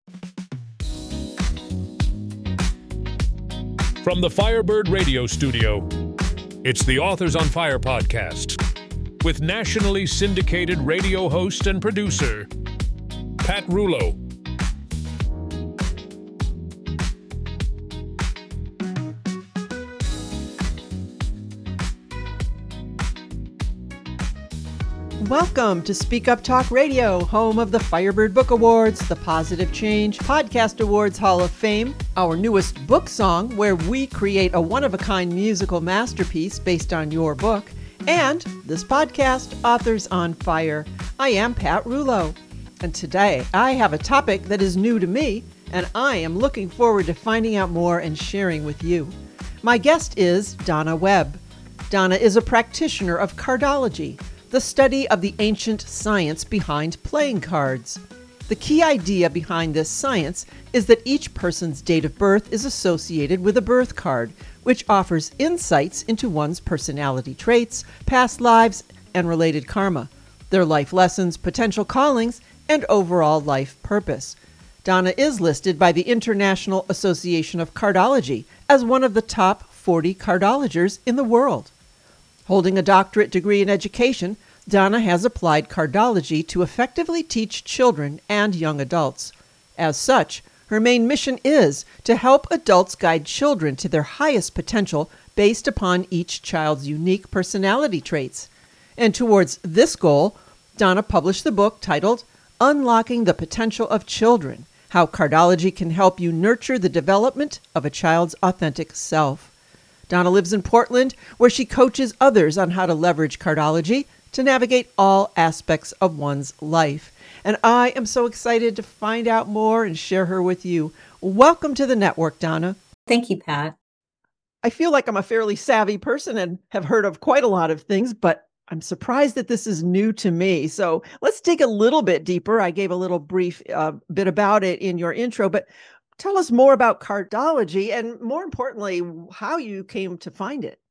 From the Firebird Radio Studio, it's the Authors on Fire podcast with nationally syndicated radio host and producer, Pat Rulo. Welcome to Speak Up Talk Radio, home of the Firebird Book Awards, the Positive Change Podcast Awards Hall of Fame, our newest book song, where we create a one-of-a-kind musical masterpiece based on your book, and this podcast, Authors on Fire. I am Pat Rulo, and today I have a topic that is new to me, and I am looking forward to finding out more and sharing with you. My guest is Donna Webb. Donna is a practitioner of cardology, the study of the ancient science behind playing cards. The key idea behind this science is that each person's date of birth is associated with a birth card, which offers insights into one's personality traits, past lives, and related karma, their life lessons, potential callings, and overall life purpose. Donna is listed by the International Association of Cardology as one of the top 40 cardologers in the world. Holding a doctorate degree in education, Donna has applied cardology to effectively teach children and young adults. As such, her main mission is to help adults guide children to their highest potential based upon each child's unique personality traits. And towards this goal, Donna published the book titled Unlocking the Potential of Children: How Cardology Can Help You Nurture the Development of a Child's Authentic Self. Donna lives in Portland, where she coaches others on how to leverage cardology to navigate all aspects of one's life. And I am so excited to find out more and share her with you. Welcome to the network, Donna. Thank you, Pat. I feel like I'm a fairly savvy person and have heard of quite a lot of things, but I'm surprised that this is new to me. So let's dig a little bit deeper. I gave a little brief bit about it in your intro, but tell us more about cardology and, more importantly, how you came to find it.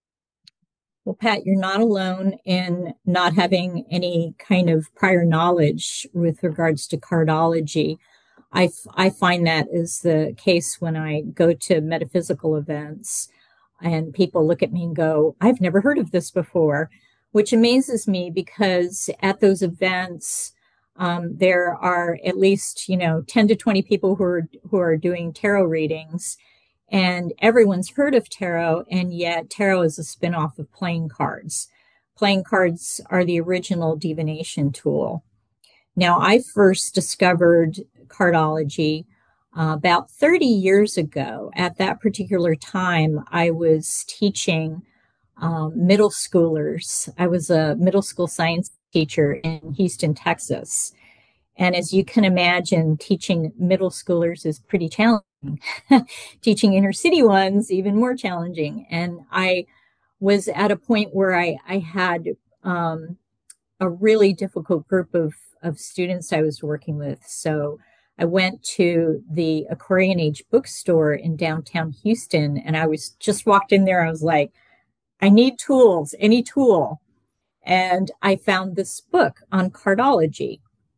Well, Pat, you're not alone in not having any kind of prior knowledge with regards to cardology. I find that is the case when I go to metaphysical events and people look at me and go, I've never heard of this before, which amazes me because at those events, there are at least, 10 to 20 people who are doing tarot readings, and everyone's heard of tarot, and yet tarot is a spin-off of playing cards. Playing cards are the original divination tool. Now, I first discovered cardology about 30 years ago. At that particular time, I was teaching middle schoolers. I was a middle school science teacher in Houston, Texas. And as you can imagine, teaching middle schoolers is pretty challenging. Teaching inner city ones, even more challenging. And I was at a point where I had a really difficult group of students I was working with. So I went to the Aquarian Age bookstore in downtown Houston, and I was just walked in there. I was like, I need tools, any tool. And I found this book on cardology.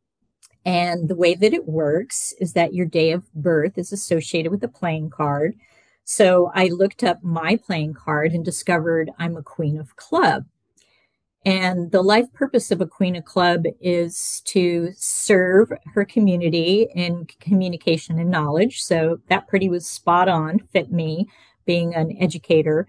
And the way that it works is that your day of birth is associated with a playing card. So I looked up my playing card and discovered I'm a Queen of Club. And the life purpose of a Queen of Club is to serve her community in communication and knowledge. So that pretty was spot on, fit me, being an educator.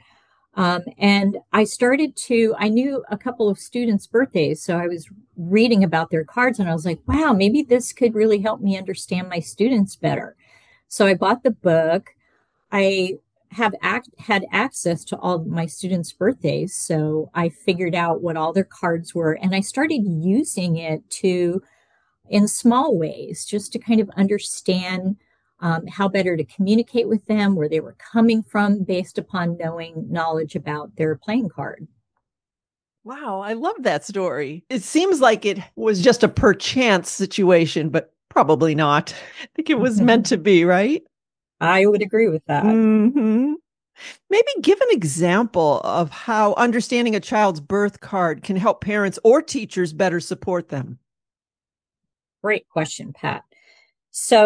And I knew a couple of students' birthdays, so I was reading about their cards and I was like, wow, maybe this could really help me understand my students better. So I bought the book. I had access to all of my students' birthdays, so I figured out what all their cards were, and I started using it in small ways, just to kind of understand how better to communicate with them, where they were coming from based upon knowing knowledge about their playing card. Wow, I love that story. It seems like it was just a perchance situation, but probably not. I think it was meant to be, right? I would agree with that. Mm-hmm. Maybe give an example of how understanding a child's birth card can help parents or teachers better support them. Great question, Pat. So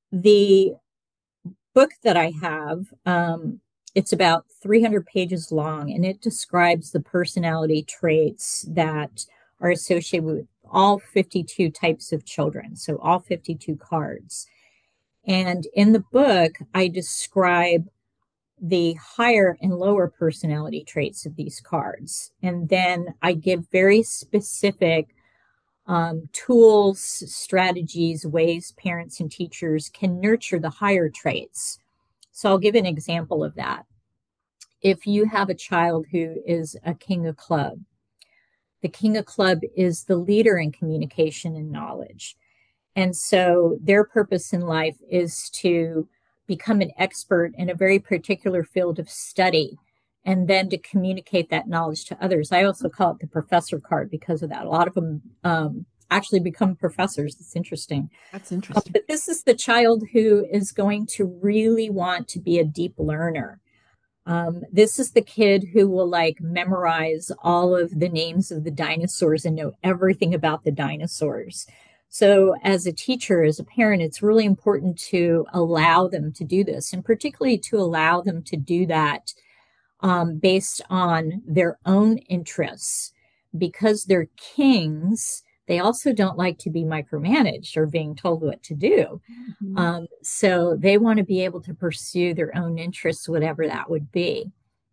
The book that I have, it's about 300 pages long, and it describes the personality traits that are associated with all 52 types of children, so all 52 cards. And in the book, I describe the higher and lower personality traits of these cards. And then I give very specific tools, strategies, ways parents and teachers can nurture the higher traits. So I'll give an example of that. If you have a child who is a king of club, the king of club is the leader in communication and knowledge. And so their purpose in life is to become an expert in a very particular field of study and then to communicate that knowledge to others. I also call it the professor card because of that. A lot of them actually become professors. It's interesting. That's interesting. But this is the child who is going to really want to be a deep learner. This is the kid who will like memorize all of the names of the dinosaurs and know everything about the dinosaurs. So as a teacher, as a parent, it's really important to allow them to do this, and particularly to allow them to do that based on their own interests. Because they're kings, they also don't like to be micromanaged or being told what to do. Mm-hmm. So they want to be able to pursue their own interests, whatever that would be.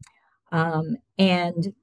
And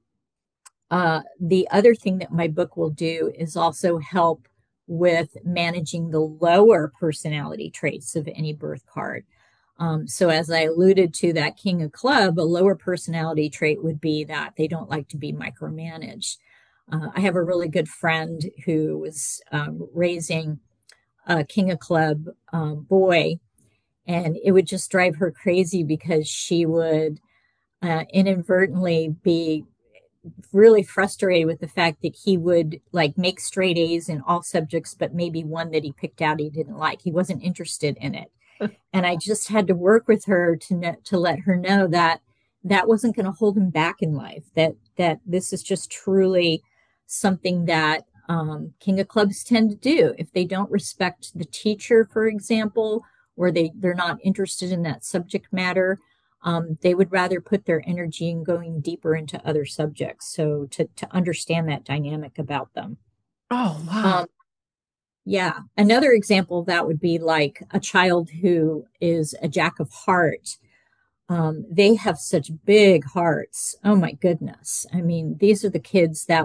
the other thing that my book will do is also help with managing the lower personality traits of any birth card. So as I alluded to, that king of club, a lower personality trait would be that they don't like to be micromanaged. I have a really good friend who was raising a king of club boy, and it would just drive her crazy because she would inadvertently be really frustrated with the fact that he would like make straight A's in all subjects, but maybe one that he picked out he didn't like. He wasn't interested in it. And I just had to work with her to let her know that that wasn't going to hold him back in life, that this is just truly something that king of clubs tend to do. If they don't respect the teacher, for example, or they're not interested in that subject matter, they would rather put their energy in going deeper into other subjects. So to understand that dynamic about them. Oh, wow. Yeah. Another example of that would be like a child who is a jack of heart. They have such big hearts. Oh my goodness. I mean, these are the kids that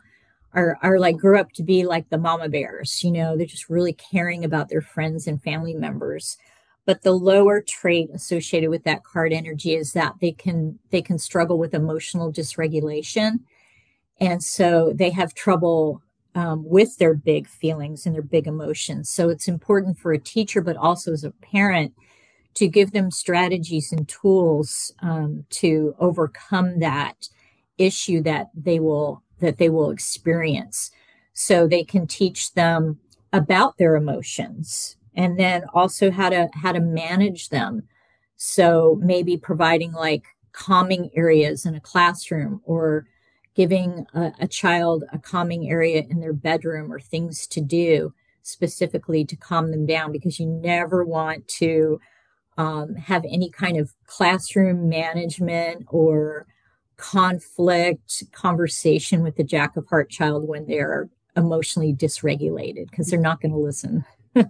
are like grew up to be like the mama bears, they're just really caring about their friends and family members. But the lower trait associated with that card energy is that they can struggle with emotional dysregulation. And so they have trouble with their big feelings and their big emotions. So it's important for a teacher, but also as a parent, to give them strategies and tools to overcome that issue that they will experience. So they can teach them about their emotions and then also how to manage them. So maybe providing like calming areas in a classroom, or giving a child a calming area in their bedroom, or things to do specifically to calm them down, because you never want to have any kind of classroom management or conflict conversation with the jack of heart child when they're emotionally dysregulated, because they're not going to listen.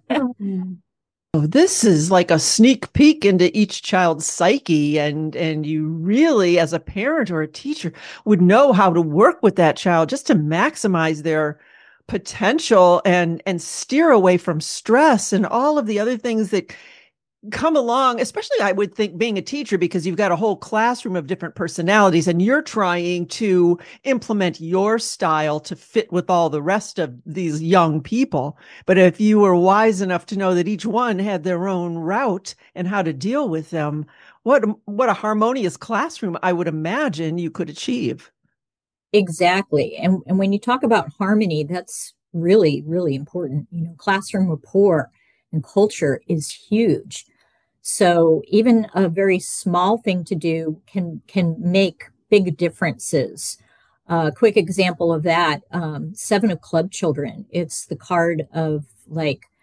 Oh, this is like a sneak peek into each child's psyche, and you really, as a parent or a teacher, would know how to work with that child just to maximize their potential and steer away from stress and all of the other things that come along, especially I would think being a teacher, because you've got a whole classroom of different personalities and you're trying to implement your style to fit with all the rest of these young people. But if you were wise enough to know that each one had their own route and how to deal with them, what a harmonious classroom I would imagine you could achieve. Exactly. And when you talk about harmony, that's really, really important. Classroom rapport and culture is huge. So even a very small thing to do can make big differences. A quick example of that, 7 of club children. It's the card of like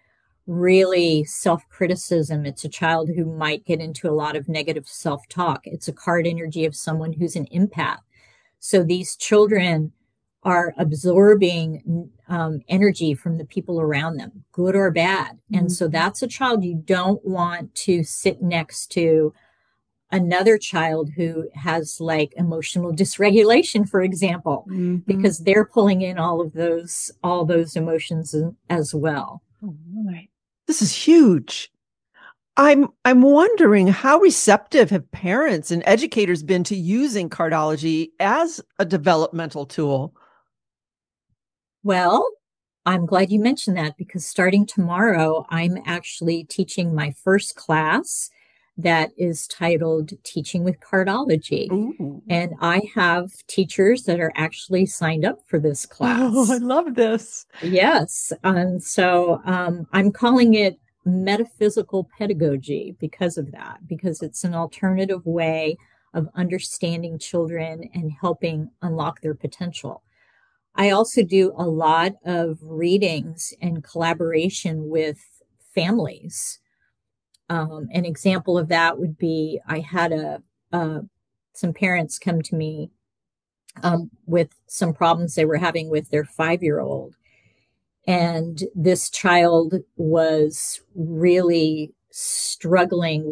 really self-criticism. It's a child who might get into a lot of negative self-talk. It's a card energy of someone who's an empath. So these children are absorbing energy from the people around them, good or bad. And so that's a child you don't want to sit next to another child who has like emotional dysregulation, for example, because they're pulling in all those emotions as well. Oh, right. This is huge. I'm wondering, how receptive have parents and educators been to using cardology as a developmental tool? Well, I'm glad you mentioned that, because starting tomorrow, I'm actually teaching my first class that is titled Teaching with Cardology. Ooh. And I have teachers that are actually signed up for this class. Oh, I love this. Yes. And so I'm calling it metaphysical pedagogy because of that, because it's an alternative way of understanding children and helping unlock their potential. I also do a lot of readings and collaboration with families. An example of that would be, I had some parents come to me with some problems they were having with their 5-year-old. And this child was really struggling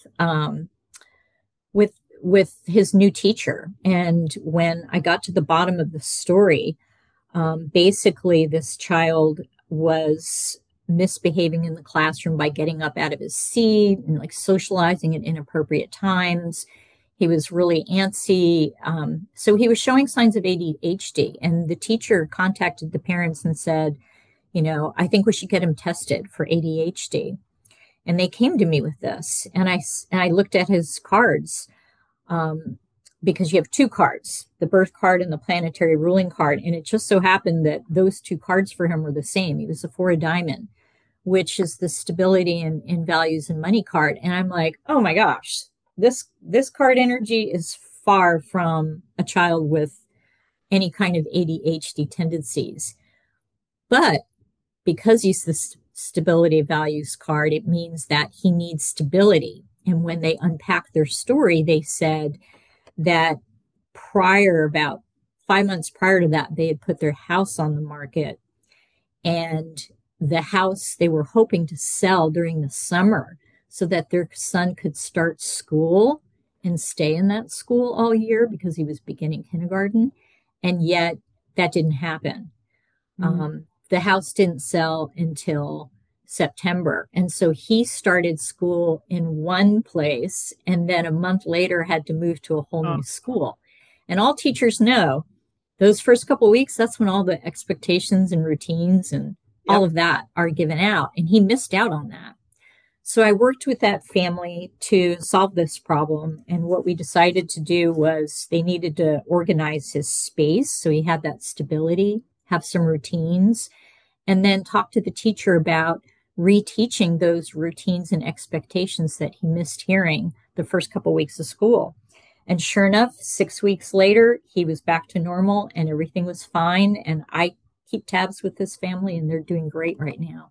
with his new teacher. And when I got to the bottom of the story, basically this child was misbehaving in the classroom by getting up out of his seat and like socializing at inappropriate times. He was really antsy. So he was showing signs of ADHD, and the teacher contacted the parents and said, I think we should get him tested for ADHD. And they came to me with this, and I looked at his cards, because you have 2 cards, the birth card and the planetary ruling card. And it just so happened that those 2 cards for him were the same. He was a 4 of diamond, which is the stability in values and money card. And I'm like, oh my gosh, this card energy is far from a child with any kind of ADHD tendencies. But because he's the stability values card, it means that he needs stability. And when they unpacked their story, they said that about 5 months prior to that, they had put their house on the market, and the house they were hoping to sell during the summer so that their son could start school and stay in that school all year because he was beginning kindergarten. And yet that didn't happen. The house didn't sell until September. And so he started school in one place, and then a month later had to move to a whole new school. And all teachers know those first couple of weeks, that's when all the expectations and routines and all of that are given out. And he missed out on that. So I worked with that family to solve this problem. And what we decided to do was they needed to organize his space so he had that stability, have some routines, and then talk to the teacher about reteaching those routines and expectations that he missed hearing the first couple of weeks of school. And sure enough, 6 weeks later, he was back to normal and everything was fine. And I keep tabs with this family, and they're doing great right now.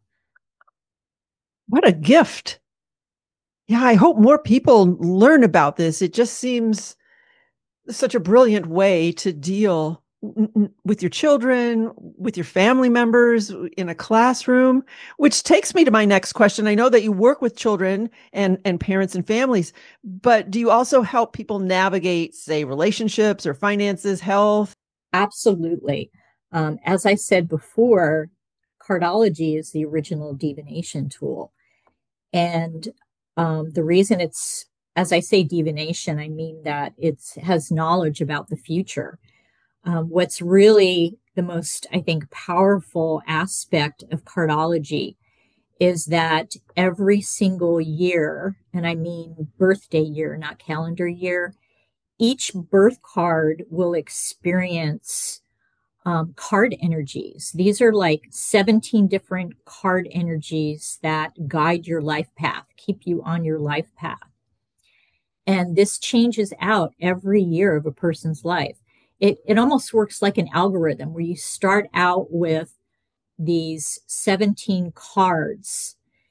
What a gift. Yeah, I hope more people learn about this. It just seems such a brilliant way to deal with your children, with your family members in a classroom, which takes me to my next question. I know that you work with children and parents and families, but do you also help people navigate, say, relationships or finances, health? Absolutely. As I said before, cardology is the original divination tool. And the reason it's, as I say divination, I mean that it has knowledge about the future. What's really the most, I think, powerful aspect of cardology is that every single year, and I mean birthday year, not calendar year, each birth card will experience card energies. These are like 17 different card energies that guide your life path, keep you on your life path. And this changes out every year of a person's life. It almost works like an algorithm where you start out with these 17 cards,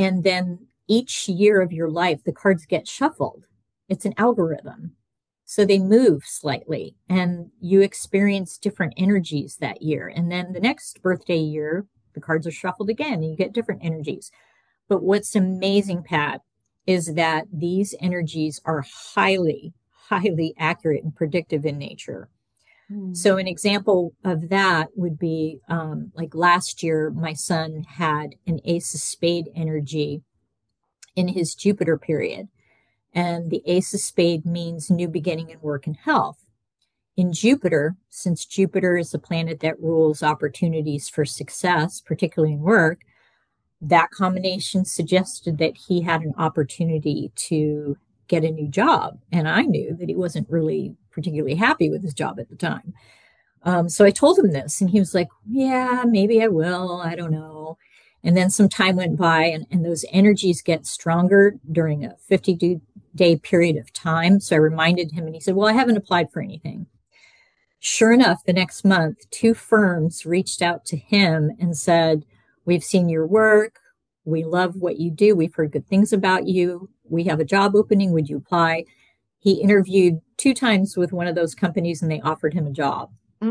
And then each year of your life, the cards get shuffled. It's an algorithm. So they move slightly and you experience different energies that year. And then the next birthday year, the cards are shuffled again and you get different energies. But what's amazing, Pat, is that these energies are highly, highly accurate and predictive in nature. So an example of that would be like last year, my son had an Ace of Spade energy in his Jupiter period. And the Ace of Spade means new beginning in work and health. In Jupiter, since Jupiter is the planet that rules opportunities for success, particularly in work, that combination suggested that he had an opportunity to get a new job. And I knew that he wasn't really particularly happy with his job at the time. So I told him this and he was like, yeah, maybe I will. I don't know. And then some time went by and those energies get stronger during a 52-day period of time. So I reminded him and he said, well, I haven't applied for anything. Sure enough, the next month, 2 firms reached out to him and said, we've seen your work. We love what you do. We've heard good things about you. We have a job opening. Would you apply? He interviewed 2 times with one of those companies and they offered him a job.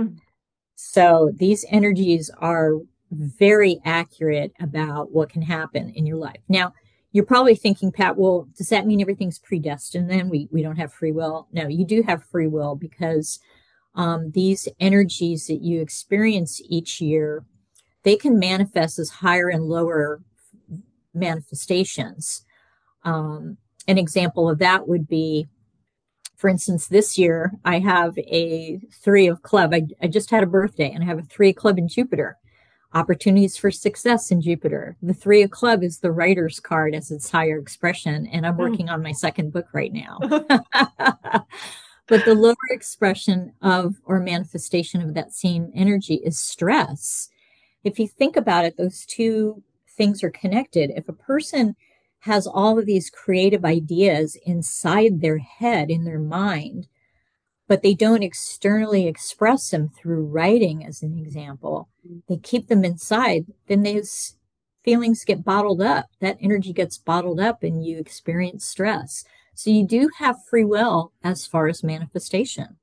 So these energies are very accurate about what can happen in your life. Now, you're probably thinking, Pat, well, does that mean everything's predestined then? We don't have free will? No, you do have free will because these energies that you experience each year, they can manifest as higher and lower manifestations. An example of that would be, for instance, this year, I have a 3 of club. I just had a birthday and I have a 3 of club in Jupiter. Opportunities for success in Jupiter. The 3 of club is the writer's card as its higher expression. And I'm working on my second book right now. But the lower expression of or manifestation of that same energy is stress. If you think about it, those 2 things are connected. If a person has all of these creative ideas inside their head, in their mind, but they don't externally express them through writing, as an example, they keep them inside, then those feelings get bottled up. That energy gets bottled up and you experience stress. So you do have free will as far as manifestation.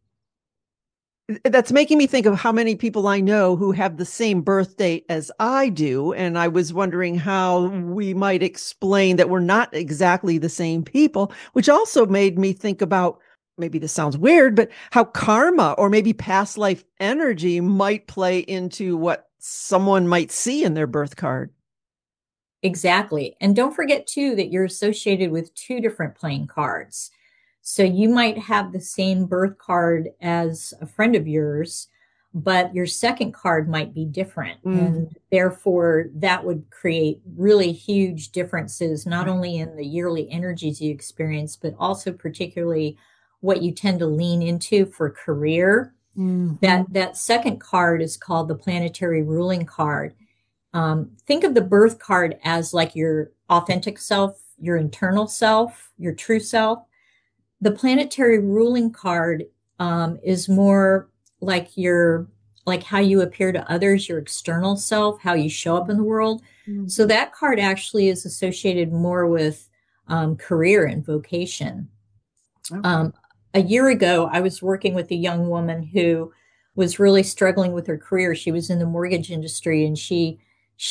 That's making me think of how many people I know who have the same birth date as I do. And I was wondering how we might explain that we're not exactly the same people, which also made me think about, maybe this sounds weird, but how karma or maybe past life energy might play into what someone might see in their birth card. Exactly. And don't forget too, that you're associated with 2 different playing cards. So you might have the same birth card as a friend of yours, but your second card might be different. And therefore that would create really huge differences, not only in the yearly energies you experience, but also particularly what you tend to lean into for career. That second card is called the planetary ruling card. Think of the birth card as like your authentic self, your internal self, your true self. The planetary ruling card is more like like how you appear to others, your external self, how you show up in the world. So that card actually is associated more with career and vocation. Okay. A year ago, I was working with a young woman who was really struggling with her career. She was in the mortgage industry and she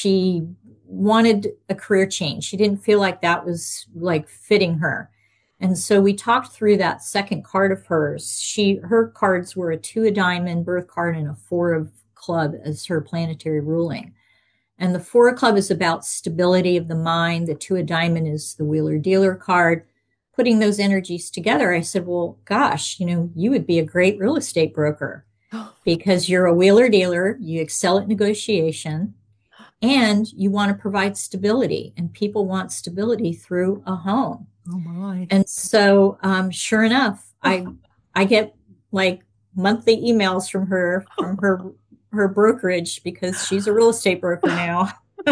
wanted a career change. She didn't feel like that was like fitting her. And so we talked through that second card of hers. Her cards were a 2 of diamond birth card and a 4 of club as her planetary ruling. And the 4 of club is about stability of the mind. The 2 of diamond is the wheeler dealer card. Putting those energies together, I said, well, gosh, you would be a great real estate broker because you're a wheeler dealer. You excel at negotiation and you want to provide stability, and people want stability through a home. Oh my. And so, sure enough, I get like monthly emails from her brokerage because she's a real estate broker now.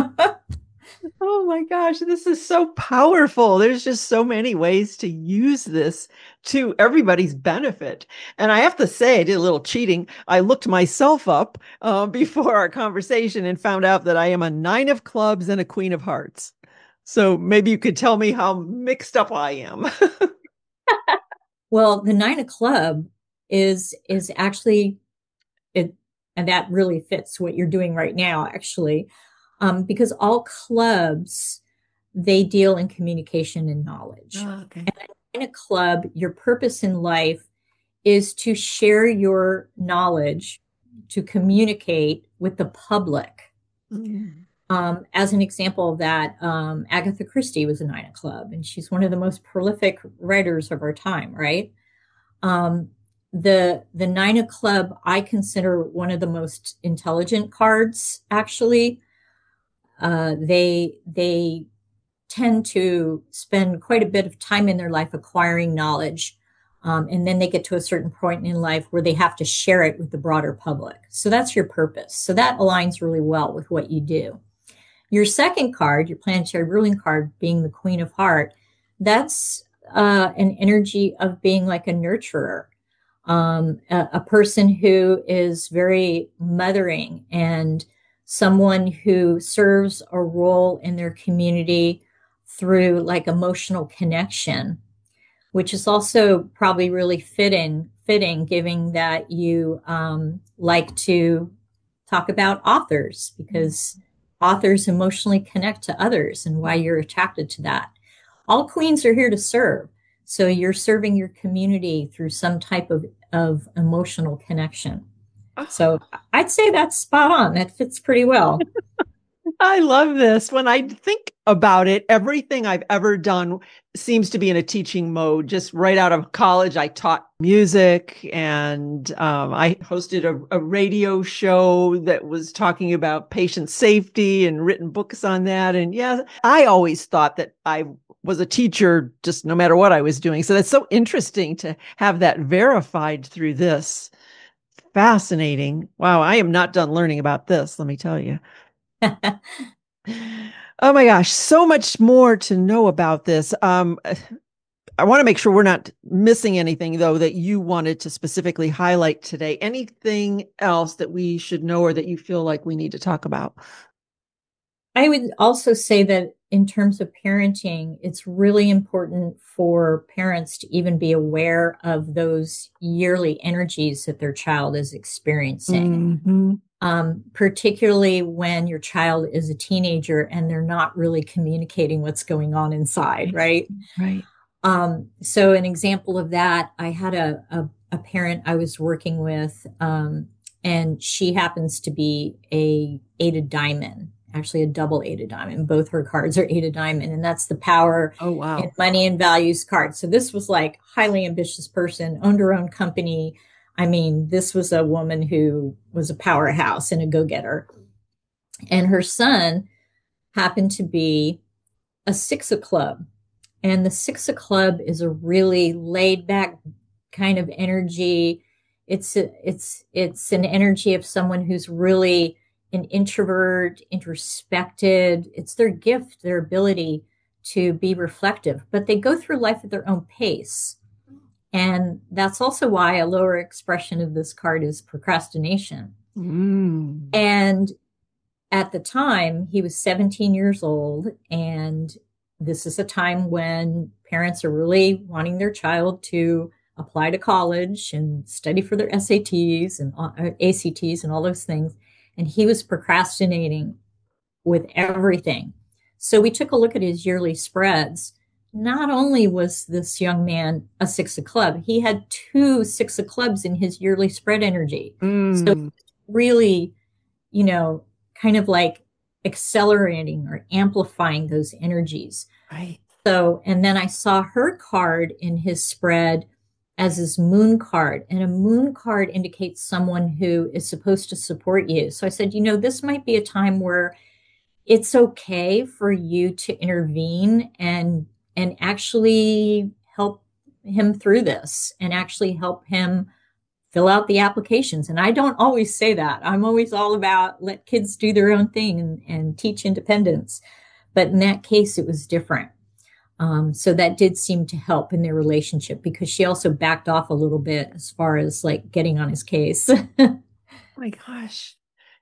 Oh my gosh, this is so powerful. There's just so many ways to use this to everybody's benefit. And I have to say, I did a little cheating. I looked myself up before our conversation and found out that I am a 9 of clubs and a queen of hearts. So maybe you could tell me how mixed up I am. Well, the Nine of Club is actually it, and that really fits what you're doing right now, actually, because all clubs they deal in communication and knowledge. Oh, okay. And in a club, your purpose in life is to share your knowledge, to communicate with the public. Mm. As an example of that, Agatha Christie was a Nine of Club, and she's one of the most prolific writers of our time, right? Um, the Nine of Club I consider one of the most intelligent cards. Actually, they tend to spend quite a bit of time in their life acquiring knowledge. And then they get to a certain point in life where they have to share it with the broader public. So that's your purpose. So that aligns really well with what you do. Your second card, your planetary ruling card, being the Queen of Heart, that's an energy of being like a nurturer, a person who is very mothering and someone who serves a role in their community through like emotional connection, which is also probably really fitting, given that you like to talk about authors, because authors emotionally connect to others and why you're attracted to that. All queens are here to serve. So you're serving your community through some type of emotional connection. So I'd say that's spot on. That fits pretty well. I love this. When I think about it, everything I've ever done seems to be in a teaching mode. Just right out of college, I taught music and I hosted a radio show that was talking about patient safety and written books on that. And yeah, I always thought that I was a teacher just no matter what I was doing. So that's so interesting to have that verified through this. Fascinating. Wow, I am not done learning about this, let me tell you. Oh my gosh, so much more to know about this. I want to make sure we're not missing anything, though, that you wanted to specifically highlight today. Anything else that we should know or that you feel like we need to talk about? I would also say that in terms of parenting, it's really important for parents to even be aware of those yearly energies that their child is experiencing. Mm-hmm. Particularly when your child is a teenager and they're not really communicating what's going on inside, right? Right. So an example of that, I had a parent I was working with, and she happens to be a eight of diamond, actually a double eight of diamond. Both her cards are eight of diamond, and that's the power and money and values card. So this was like highly ambitious person, owned her own company. I mean, this was a woman who was a powerhouse and a go-getter. And her son happened to be a six of club. And the six of club is a really laid back kind of energy. It's an energy of someone who's really an introvert, introspected. It's their gift, their ability to be reflective, but they go through life at their own pace. And that's also why a lower expression of this card is procrastination. Mm. And at the time, he was 17 years old. And this is a time when parents are really wanting their child to apply to college and study for their SATs and ACTs and all those things. And he was procrastinating with everything. So we took a look at his yearly spreads. Not only was this young man a six of club, he had two six of clubs in his yearly spread energy. So really, kind of like accelerating or amplifying those energies. Right. So, and then I saw her card in his spread as his moon card, and a moon card indicates someone who is supposed to support you. So I said, this might be a time where it's okay for you to intervene and actually help him through this and actually help him fill out the applications. And I don't always say that. I'm always all about let kids do their own thing and teach independence. But in that case, it was different. So that did seem to help in their relationship because she also backed off a little bit as far as like getting on his case. Oh my gosh.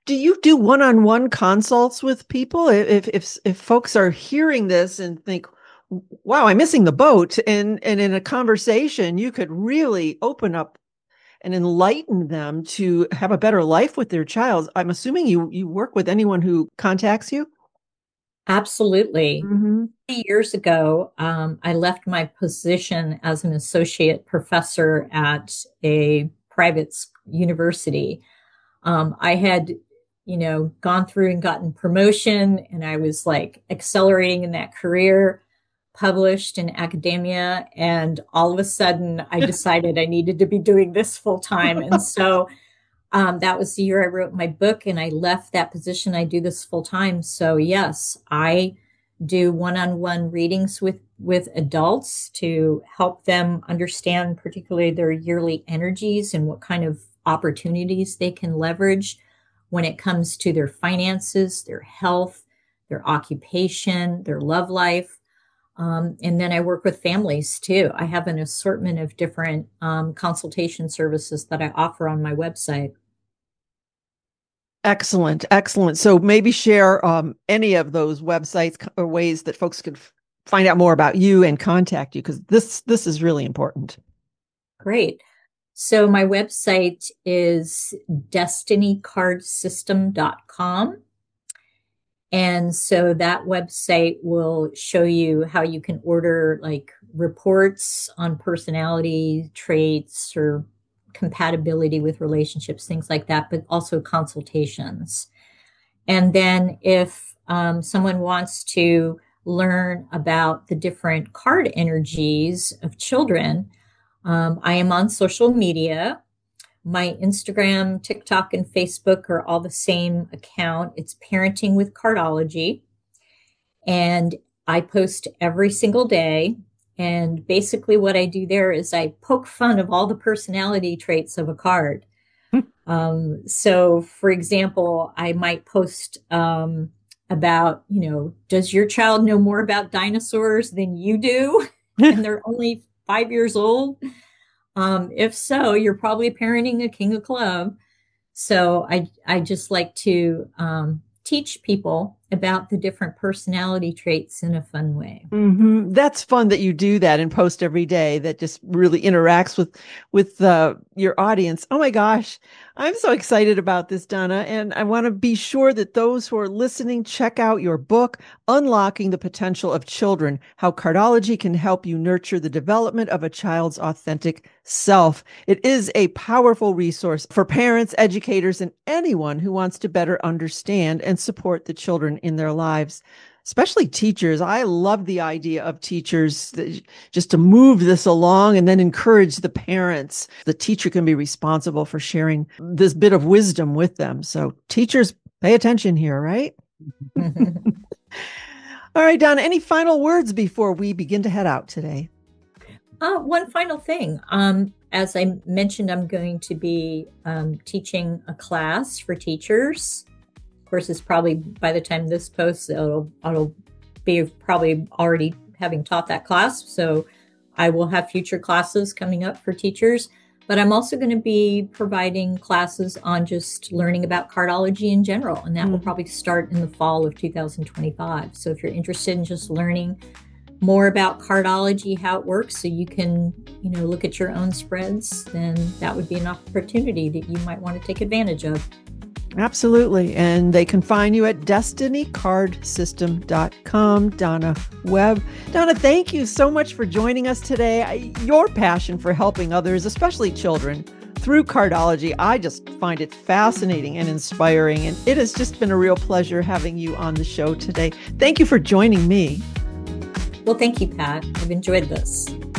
Do you do one-on-one consults with people? If folks are hearing this and think, wow, I'm missing the boat, and in a conversation, you could really open up and enlighten them to have a better life with their child. I'm assuming you work with anyone who contacts you? Absolutely. Mm-hmm. years ago, I left my position as an associate professor at a private university. I had, gone through and gotten promotion, and I was like accelerating in that career, published in academia. And all of a sudden, I decided I needed to be doing this full time. And so that was the year I wrote my book, and I left that position. I do this full time. So yes, I do one-on-one readings with adults to help them understand particularly their yearly energies and what kind of opportunities they can leverage when it comes to their finances, their health, their occupation, their love life. And then I work with families too. I have an assortment of different consultation services that I offer on my website. Excellent. Excellent. So maybe share any of those websites or ways that folks could find out more about you and contact you, because this is really important. Great. So my website is destinycardsystem.com. And so that website will show you how you can order like reports on personality traits or compatibility with relationships, things like that, but also consultations. And then if someone wants to learn about the different card energies of children, I am on social media. My Instagram, TikTok, and Facebook are all the same account. It's Parenting with Cardology. And I post every single day. And basically what I do there is I poke fun of all the personality traits of a card. So for example, I might post about, does your child know more about dinosaurs than you do? And they're only 5 years old. If so, you're probably parenting a king of club. So I just like to teach people about the different personality traits in a fun way. Mm-hmm. That's fun that you do that and post every day. That just really interacts with your audience. Oh my gosh, I'm so excited about this, Donna. And I want to be sure that those who are listening check out your book, Unlocking the Potential of Children, How Cardology Can Help You Nurture the Development of a Child's Authentic Self. It is a powerful resource for parents, educators, and anyone who wants to better understand and support the children in their lives, especially teachers. I love the idea of teachers just to move this along and then encourage the parents. The teacher can be responsible for sharing this bit of wisdom with them. So teachers, pay attention here, right? All right, Donna, any final words before we begin to head out today? One final thing. As I mentioned, I'm going to be teaching a class for teachers. Of course, it's probably by the time this posts, it'll be probably already having taught that class. So I will have future classes coming up for teachers. But I'm also going to be providing classes on just learning about cardology in general. And that will probably start in the fall of 2025. So if you're interested in just learning more about cardology, how it works, so you can, look at your own spreads, then that would be an opportunity that you might want to take advantage of. Absolutely. And they can find you at destinycardsystem.com. Donna Webb. Donna, thank you so much for joining us today. Your passion for helping others, especially children, through cardology, I just find it fascinating and inspiring. And it has just been a real pleasure having you on the show today. Thank you for joining me. Well, thank you, Pat. I've enjoyed this.